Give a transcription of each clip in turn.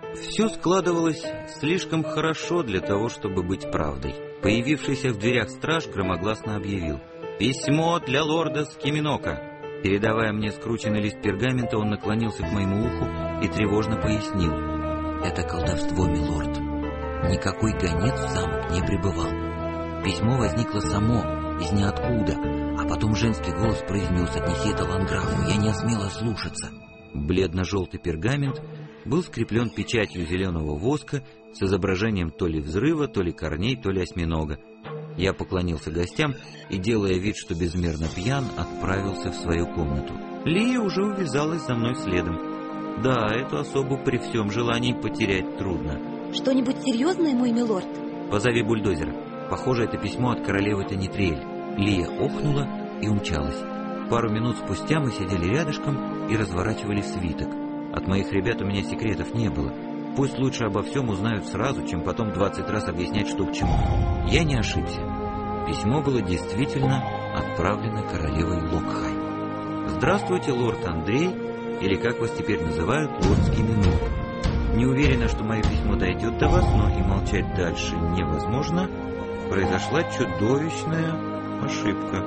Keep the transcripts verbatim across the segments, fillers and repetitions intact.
Все складывалось слишком хорошо для того, чтобы быть правдой. Появившийся в дверях страж громогласно объявил: «Письмо для лорда Скиминока». Передавая мне скрученный лист пергамента, он наклонился к моему уху и тревожно пояснил: «Это колдовство, милорд. Никакой гонец в замок не прибывал. Письмо возникло само, из ниоткуда, а потом женский голос произнес: отнеси это ландграфу, я не осмела слушаться». Бледно-желтый пергамент был скреплен печатью зеленого воска с изображением то ли взрыва, то ли корней, то ли осьминога. Я поклонился гостям и, делая вид, что безмерно пьян, отправился в свою комнату. Лия уже увязалась за мной следом. Да, эту особу при всем желании потерять трудно. Что-нибудь серьезное, мой милорд? Позови бульдозера. Похоже, это письмо от королевы Танитриэль. Лия охнула и умчалась. Пару минут спустя мы сидели рядышком и разворачивали свиток. От моих ребят у меня секретов не было. Пусть лучше обо всем узнают сразу, чем потом двадцать раз объяснять, что к чему. Я не ошибся. Письмо было действительно отправлено королевой Локхай. «Здравствуйте, лорд Андрей», или, как вас теперь называют, лорд Скиминок. Не уверена, что мое письмо дойдет до вас, но и молчать дальше невозможно. Произошла чудовищная ошибка.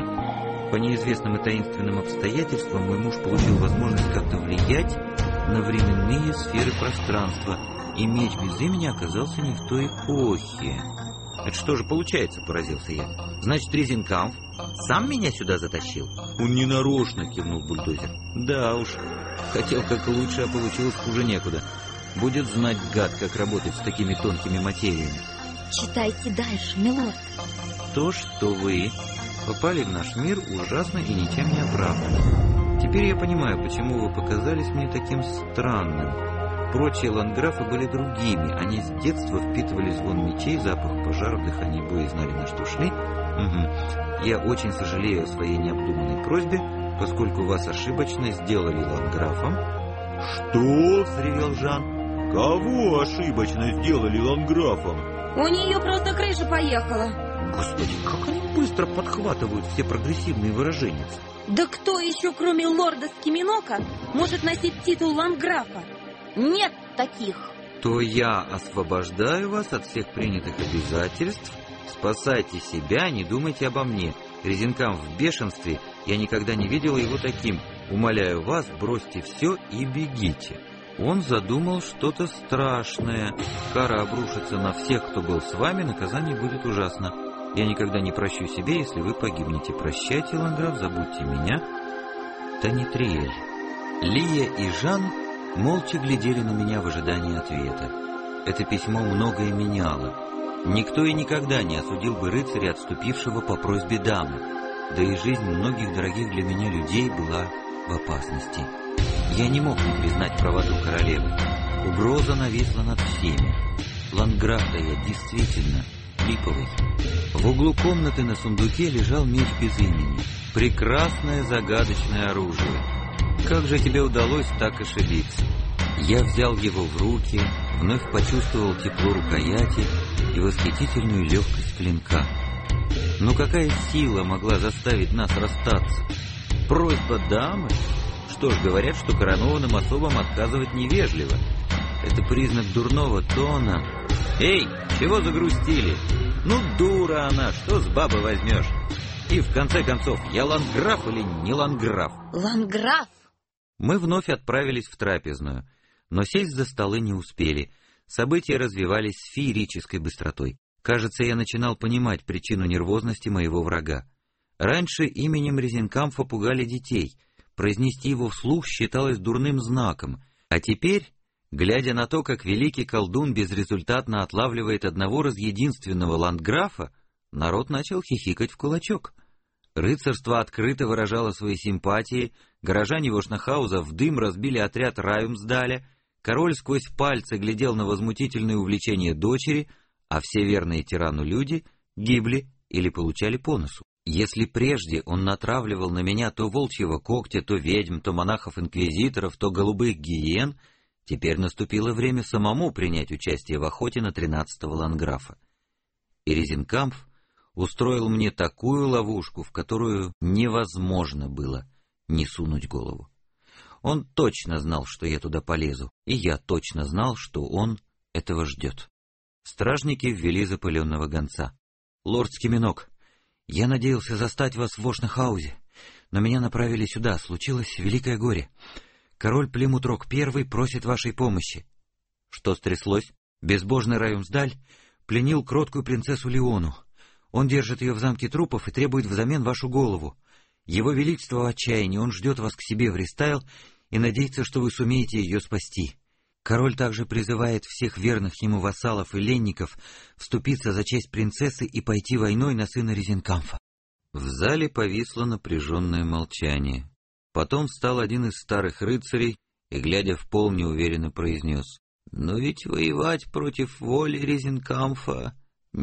Хм. По неизвестным и таинственным обстоятельствам мой муж получил возможность как-то влиять на временные сферы пространства, и меч без имени оказался не в той эпохе. Это что же получается, поразился я. Значит, Резинкамф сам меня сюда затащил? Он ненарочно, кивнул бульдозер. Да уж, хотел как лучше, а получилось хуже некуда. Будет знать, гад, как работать с такими тонкими материями. Читайте дальше, милорд. То, что вы попали в наш мир, ужасно и ничем не оправдано. Теперь я понимаю, почему вы показались мне таким странным. Прочие ландграфы были другими. Они с детства впитывали звон мечей, запах пожаров, дыхание боя и знали, на что шли. Угу. Я очень сожалею о своей необдуманной просьбе, поскольку вас ошибочно сделали ландграфом. «Что?» — взревел Жан. «Кого ошибочно сделали ландграфом?» У нее просто крыша поехала. Господи, как они быстро подхватывают все прогрессивные выражения. Да кто еще, кроме лорда Скиминока, может носить титул ландграфа? Нет таких. То я освобождаю вас от всех принятых обязательств. Спасайте себя, не думайте обо мне. Резинкам в бешенстве, я никогда не видел его таким. Умоляю вас, бросьте все и бегите. Он задумал что-то страшное. Кара обрушится на всех, кто был с вами, наказание будет ужасно. Я никогда не прощу себе, если вы погибнете. Прощайте, ландграф, забудьте меня. Танитриэль. Лия и Жан молча глядели на меня в ожидании ответа. Это письмо многое меняло. Никто и никогда не осудил бы рыцаря, отступившего по просьбе дамы. Да и жизнь многих дорогих для меня людей была в опасности. Я не мог не признать правоту королевы. Угроза нависла над всеми. Ландграф-то я действительно липовый. В углу комнаты на сундуке лежал меч без имени. Прекрасное загадочное оружие. Как же тебе удалось так ошибиться? Я взял его в руки, вновь почувствовал тепло рукояти и восхитительную легкость клинка. Но какая сила могла заставить нас расстаться? Просьба дамы? Что ж, говорят, что коронованным особам отказывать невежливо. Это признак дурного тона. Эй, чего загрустили? Ну, дура она, что с бабы возьмешь? И в конце концов, я ландграф или не ландграф? Ландграф! Мы вновь отправились в трапезную, но сесть за столы не успели. События развивались с феерической быстротой. Кажется, я начинал понимать причину нервозности моего врага. Раньше именем Резинкамфа пугали детей. Произнести его вслух считалось дурным знаком. А теперь, глядя на то, как великий колдун безрезультатно отлавливает одного разъединственного ландграфа, народ начал хихикать в кулачок. Рыцарство открыто выражало свои симпатии, горожане Вошнахауза в дым разбили отряд Раюмсдаля, король сквозь пальцы глядел на возмутительные увлечения дочери, а все верные тирану люди гибли или получали по носу. Если прежде он натравливал на меня то волчьего когтя, то ведьм, то монахов-инквизиторов, то голубых гиен, теперь наступило время самому принять участие в охоте на тринадцатого ландграфа. И Резинкамф устроил мне такую ловушку, в которую невозможно было не сунуть голову. Он точно знал, что я туда полезу, и я точно знал, что он этого ждет. Стражники ввели запыленного гонца. «Лорд Скиминок, я надеялся застать вас в Вошнахаузе, но меня направили сюда, случилось великое горе. Король Плимутрок Первый просит вашей помощи». «Что стряслось?» «Безбожный Раюмсдаль пленил кроткую принцессу Леону. Он держит ее в замке трупов и требует взамен вашу голову. Его величество в отчаянии, он ждет вас к себе в Ристайл и надеется, что вы сумеете ее спасти. Король также призывает всех верных ему вассалов и ленников вступиться за честь принцессы и пойти войной на сына Резенкамфа». В зале повисло напряженное молчание. Потом встал один из старых рыцарей и, глядя в пол, неуверенно произнес: «Но ведь воевать против воли Резенкамфа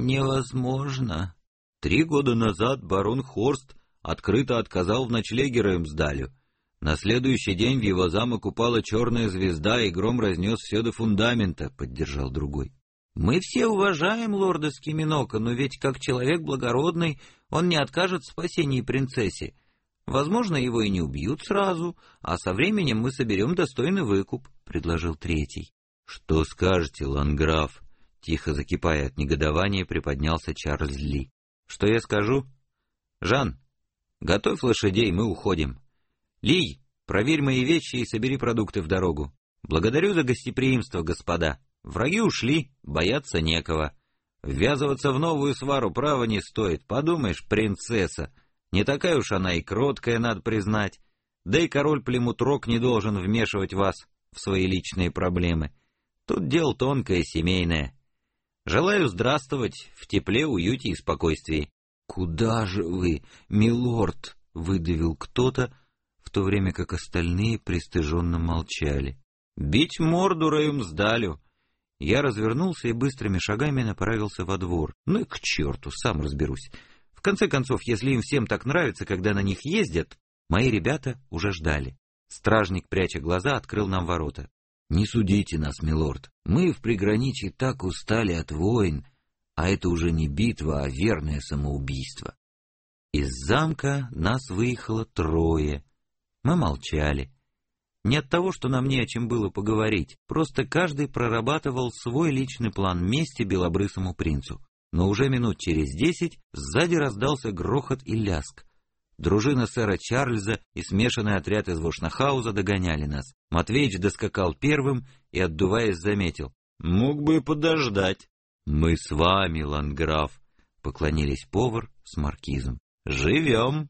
невозможно. Три года назад барон Хорст открыто отказал в ночлеге Раюмсдалю. На следующий день в его замок упала черная звезда, и гром разнес все до фундамента», — поддержал другой. «Мы все уважаем лорда Скиминока, но ведь как человек благородный он не откажет в спасении принцессе. Возможно, его и не убьют сразу, а со временем мы соберем достойный выкуп», — предложил третий. «Что скажете, ланграф?» — тихо закипая от негодования, приподнялся Чарльз Ли. «Что я скажу? Жан, готовь лошадей, мы уходим. Ли, проверь мои вещи и собери продукты в дорогу. Благодарю за гостеприимство, господа. Враги ушли, бояться некого. Ввязываться в новую свару права не стоит. Подумаешь, принцесса. Не такая уж она и кроткая, надо признать. Да и король Плимутрок не должен вмешивать вас в свои личные проблемы. Тут дело тонкое, семейное. Желаю здравствовать в тепле, уюте и спокойствии». «Куда же вы, милорд?» — выдавил кто-то, в то время как остальные пристыженно молчали. «Бить морду Раюмсдалю». Я развернулся и быстрыми шагами направился во двор. Ну и к черту, сам разберусь. В конце концов, если им всем так нравится, когда на них ездят, мои ребята уже ждали. Стражник, пряча глаза, открыл нам ворота. «Не судите нас, милорд. Мы в приграничье так устали от войн, а это уже не битва, а верное самоубийство». Из замка нас выехало трое. Мы молчали. Не от того, что нам не о чем было поговорить, просто каждый прорабатывал свой личный план мести белобрысому принцу. Но уже минут через десять сзади раздался грохот и ляск. Дружина сэра Чарльза и смешанный отряд из Вошнахауза догоняли нас. Матвеич доскакал первым и, отдуваясь, заметил: «Мог бы подождать». «Мы с вами, ланграф», — поклонились повар с маркизом. «Живем».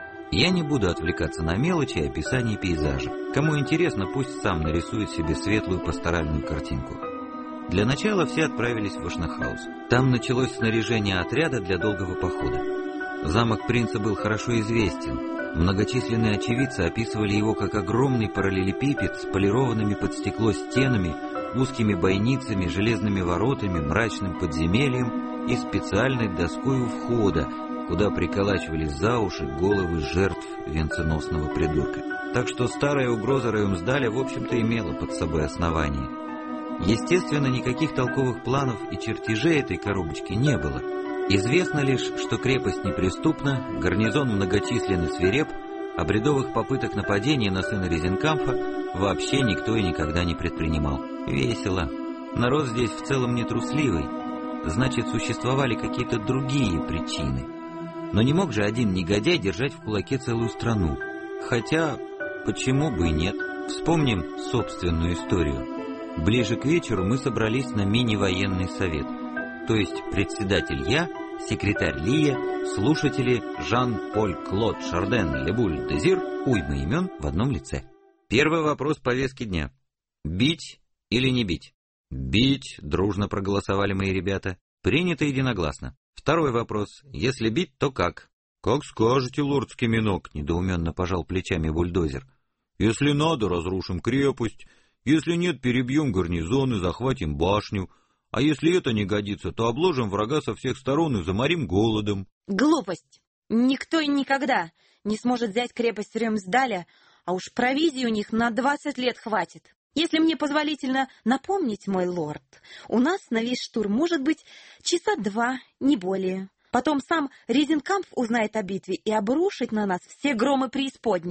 Я не буду отвлекаться на мелочи и описание пейзажа. Кому интересно, пусть сам нарисует себе светлую пасторальную картинку. Для начала все отправились в Вошнахауз. Там началось снаряжение отряда для долгого похода. Замок принца был хорошо известен. Многочисленные очевидцы описывали его как огромный параллелепипед с полированными под стекло стенами, узкими бойницами, железными воротами, мрачным подземельем и специальной доской у входа, куда приколачивались за уши головы жертв венценосного придурка. Так что старая угроза Раюмсдаля, в общем-то, имела под собой основание. Естественно, никаких толковых планов и чертежей этой коробочки не было. Известно лишь, что крепость неприступна, гарнизон многочислен и свиреп, а бредовых попыток нападения на сына Резенкамфа вообще никто и никогда не предпринимал. Весело. Народ здесь в целом не трусливый, значит, существовали какие-то другие причины. Но не мог же один негодяй держать в кулаке целую страну. Хотя, почему бы и нет? Вспомним собственную историю. Ближе к вечеру мы собрались на мини-военный совет. То есть председатель я, секретарь Лия, слушатели Жан-Поль Клод Шарден Лебуль Дезир, уйма имен в одном лице. Первый вопрос повестки дня. Бить или не бить? Бить, дружно проголосовали мои ребята. Принято единогласно. Второй вопрос. Если бить, то как? Как скажете, лорд Скиминок, недоуменно пожал плечами бульдозер. Если надо, разрушим крепость. Если нет, перебьем гарнизон и захватим башню. А если это не годится, то обложим врага со всех сторон и заморим голодом. Глупость. Никто и никогда не сможет взять крепость Рюмсдаля, а уж провизии у них на двадцать лет хватит. Если мне позволительно напомнить, мой лорд, у нас на весь штурм может быть часа два, не более. Потом сам Резенкамф узнает о битве и обрушит на нас все громы преисподней.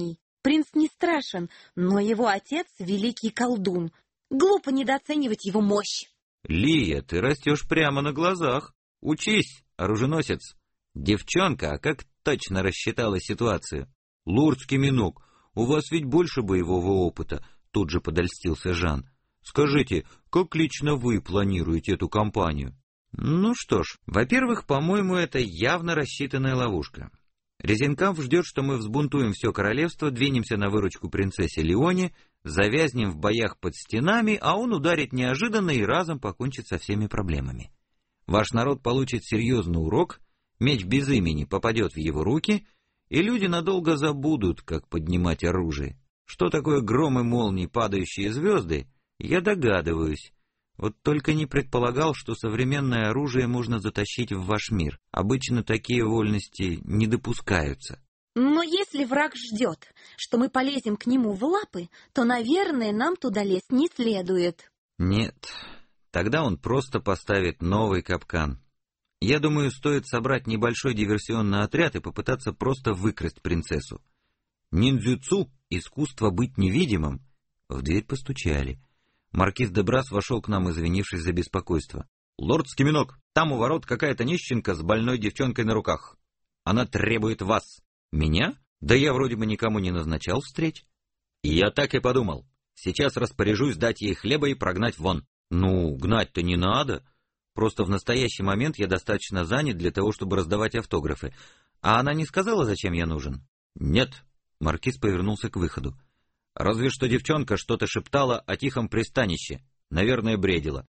Принц не страшен, но его отец — великий колдун. Глупо недооценивать его мощь. Лия, ты растешь прямо на глазах. Учись, оруженосец. Девчонка, а как точно рассчитала ситуацию? Лордский Минок, у вас ведь больше боевого опыта, тут же подольстился Жан. Скажите, как лично вы планируете эту кампанию? Ну что ж, во-первых, по-моему, это явно рассчитанная ловушка. Резенкамп ждет, что мы взбунтуем все королевство, двинемся на выручку принцессе Леоне, завязнем в боях под стенами, а он ударит неожиданно и разом покончит со всеми проблемами. Ваш народ получит серьезный урок, меч без имени попадет в его руки, и люди надолго забудут, как поднимать оружие. Что такое гром и молнии, падающие звезды, я догадываюсь. Вот только не предполагал, что современное оружие можно затащить в ваш мир. Обычно такие вольности не допускаются. Но если враг ждет, что мы полезем к нему в лапы, то, наверное, нам туда лезть не следует. Нет, тогда он просто поставит новый капкан. Я думаю, стоит собрать небольшой диверсионный отряд и попытаться просто выкрасть принцессу. Ниндзюцу, искусство быть невидимым. В дверь постучали. Маркиз де Брас вошел к нам, извинившись за беспокойство. «Лорд Скиминок, там у ворот какая-то нищенка с больной девчонкой на руках. Она требует вас». «Меня? Да я вроде бы никому не назначал встреч». «Я так и подумал. Сейчас распоряжусь дать ей хлеба и прогнать вон». «Ну, гнать-то не надо. Просто в настоящий момент я достаточно занят для того, чтобы раздавать автографы. А она не сказала, зачем я нужен?» «Нет». Маркиз повернулся к выходу. «Разве что девчонка что-то шептала о тихом пристанище. Наверное, бредила.